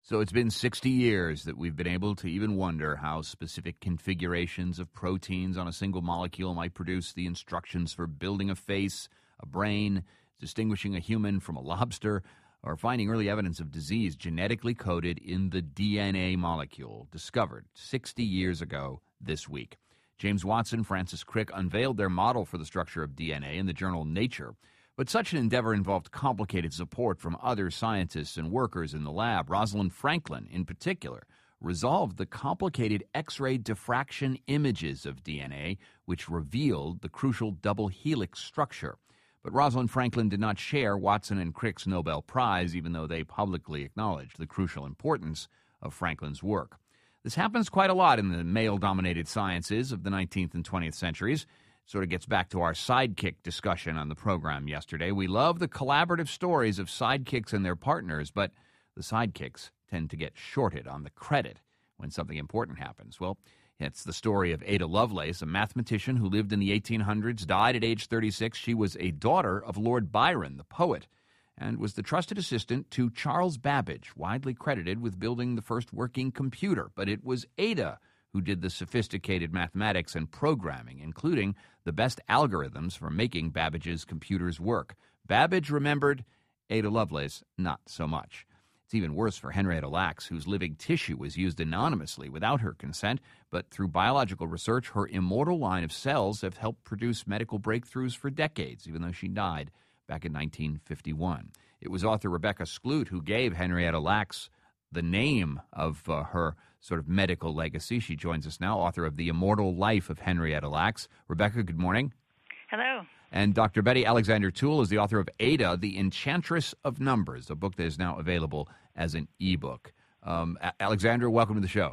So it's been 60 years that we've been able to even wonder how specific configurations of proteins on a single molecule might produce the instructions for building a face, a brain, distinguishing a human from a lobster, or finding early evidence of disease genetically coded in the DNA molecule discovered 60 years ago this week. James Watson, Francis Crick unveiled their model for the structure of DNA in the journal Nature. But such an endeavor involved complicated support from other scientists and workers in the lab. Rosalind Franklin, in particular, resolved the complicated X-ray diffraction images of DNA, which revealed the crucial double helix structure. But Rosalind Franklin did not share Watson and Crick's Nobel Prize, even though they publicly acknowledged the crucial importance of Franklin's work. This happens quite a lot in the male-dominated sciences of the 19th and 20th centuries. Sort of gets back to our sidekick discussion on the program yesterday. We love the collaborative stories of sidekicks and their partners, but the sidekicks tend to get shorted on the credit when something important happens. Well, it's the story of Ada Lovelace, a mathematician who lived in the 1800s, died at age 36. She was a daughter of Lord Byron, the poet, and was the trusted assistant to Charles Babbage, widely credited with building the first working computer. But it was Ada who did the sophisticated mathematics and programming, including the best algorithms for making Babbage's computers work. Babbage remembered, Ada Lovelace not so much. It's even worse for Henrietta Lacks, whose living tissue was used anonymously without her consent, but through biological research, her immortal line of cells have helped produce medical breakthroughs for decades, even though she died back in 1951. It was author Rebecca Skloot who gave Henrietta Lacks the name of her sort of medical legacy. She joins us now, author of The Immortal Life of Henrietta Lacks. Rebecca, good morning. Hello. And Dr. Betty Alexander Toole is the author of Ada, The Enchantress of Numbers, a book that is now available as an ebook. Alexandra, welcome to the show.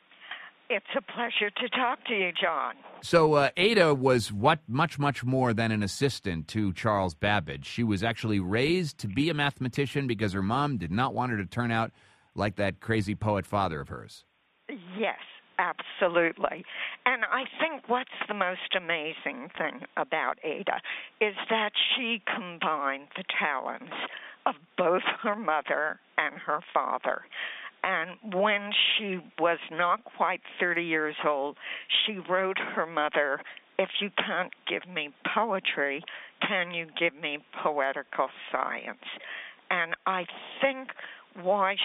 It's a pleasure to talk to you, John. So Ada was much more than an assistant to Charles Babbage. She was actually raised to be a mathematician because her mom did not want her to turn out like that crazy poet father of hers. Yes, absolutely. And I think what's the most amazing thing about Ada is that she combined the talents of both her mother and her father. And when she was not quite 30 years old, she wrote her mother, "If you can't give me poetry, can you give me poetical science?" And I think why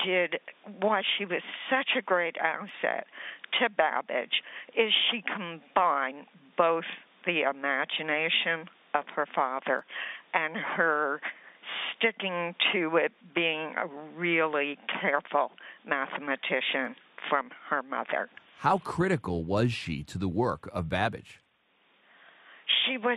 she was such a great asset to Babbage is she combined both the imagination of her father and her sticking to it being a really careful mathematician from her mother. How critical was she to the work of Babbage? She was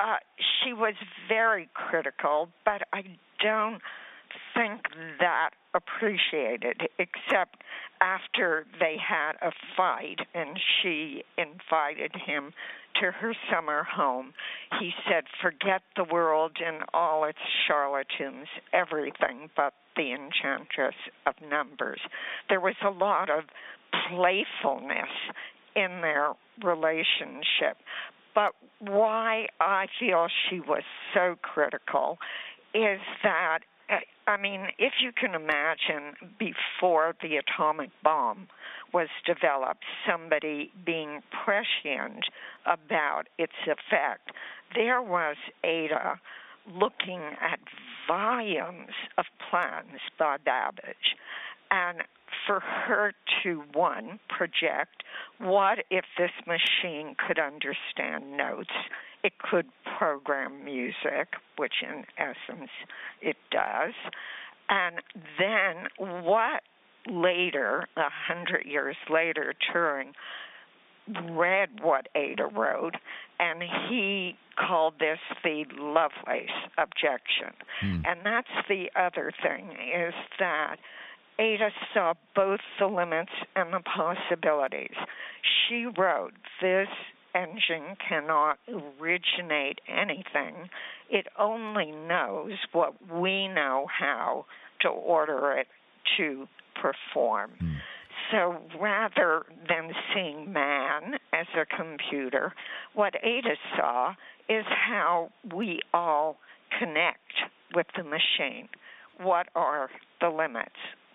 very critical, but I don't think that appreciated, except after they had a fight and she invited him to her summer home. He said, "Forget the world and all its charlatans, everything but the enchantress of numbers." There was a lot of playfulness in their relationship. But why I feel she was so critical is that, I mean, if you can imagine before the atomic bomb was developed, somebody being prescient about its effect, there was Ada looking at volumes of plans by Babbage. And for her to, one, project, what if this machine could understand notes? It could program music, which in essence it does. And then what later, 100 years later, Turing read what Ada wrote, and he called this the Lovelace objection. And that's the other thing, is that Ada saw both the limits and the possibilities. She wrote, "This engine cannot originate anything. It only knows what we know how to order it to perform." So rather than seeing man as a computer, what Ada saw is how we all connect with the machine. What are the limits?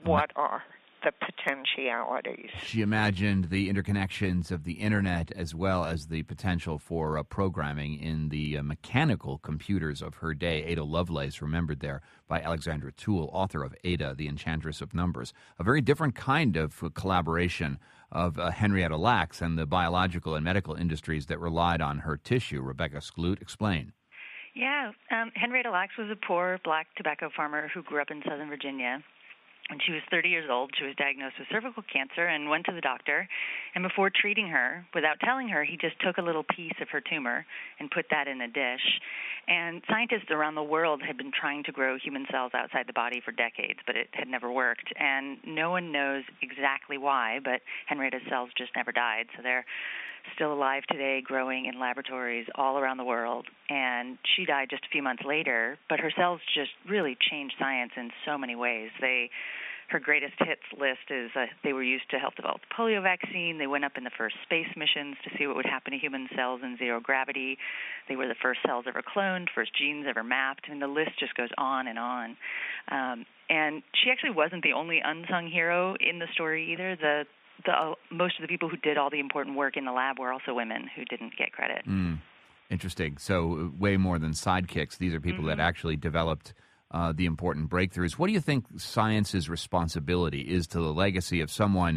what are the potentialities. She imagined the interconnections of the internet as well as the potential for programming in the mechanical computers of her day. Ada Lovelace, remembered there by Alexandra Toole, author of Ada, the Enchantress of Numbers. A very different kind of collaboration of Henrietta Lacks and the biological and medical industries that relied on her tissue. Rebecca Skloot, explain. Yeah, Henrietta Lacks was a poor black tobacco farmer who grew up in Southern Virginia. When she was 30 years old, she was diagnosed with cervical cancer and went to the doctor. And before treating her, without telling her, he just took a little piece of her tumor and put that in a dish. And scientists around the world had been trying to grow human cells outside the body for decades, but it had never worked. And no one knows exactly why, but Henrietta's cells just never died. So they're still alive today, growing in laboratories all around the world. And she died just a few months later, but her cells just really changed science in so many ways. Her greatest hits list is they were used to help develop the polio vaccine. They went up in the first space missions to see what would happen to human cells in zero gravity. They were the first cells ever cloned, first genes ever mapped. I mean, the list just goes on and on. And she actually wasn't the only unsung hero in the story either. Most of the people who did all the important work in the lab were also women who didn't get credit. Interesting. So way more than sidekicks. These are people that actually developed the important breakthroughs. What do you think science's responsibility is to the legacy of someone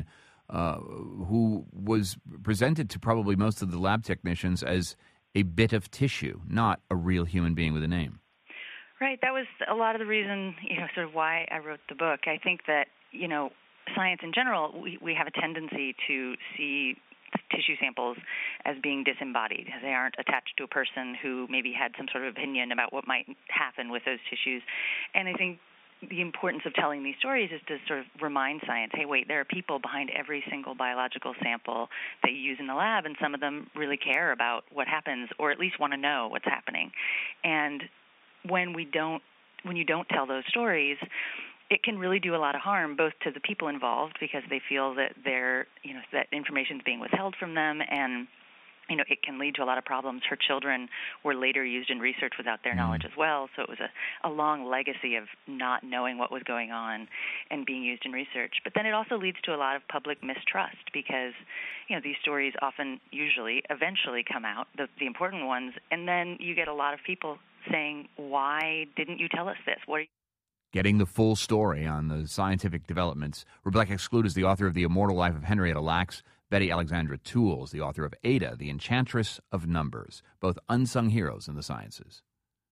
who was presented to probably most of the lab technicians as a bit of tissue, not a real human being with a name? Right. That was a lot of the reason, sort of why I wrote the book. I think that, science in general, we have a tendency to see tissue samples as being disembodied. They aren't attached to a person who maybe had some sort of opinion about what might happen with those tissues. And I think the importance of telling these stories is to sort of remind science, hey, wait, there are people behind every single biological sample that you use in the lab, and some of them really care about what happens, or at least want to know what's happening. And when you don't tell those stories, it can really do a lot of harm, both to the people involved because they feel that that information is being withheld from them, and it can lead to a lot of problems. Her children were later used in research without their knowledge as well, so it was a long legacy of not knowing what was going on and being used in research. But then it also leads to a lot of public mistrust because these stories eventually come out, the important ones, and then you get a lot of people saying, why didn't you tell us this? Getting the full story on the scientific developments. Rebecca Skloot is the author of The Immortal Life of Henrietta Lacks. Betty Alexandra Toole is the author of Ada, the Enchantress of Numbers, both unsung heroes in the sciences.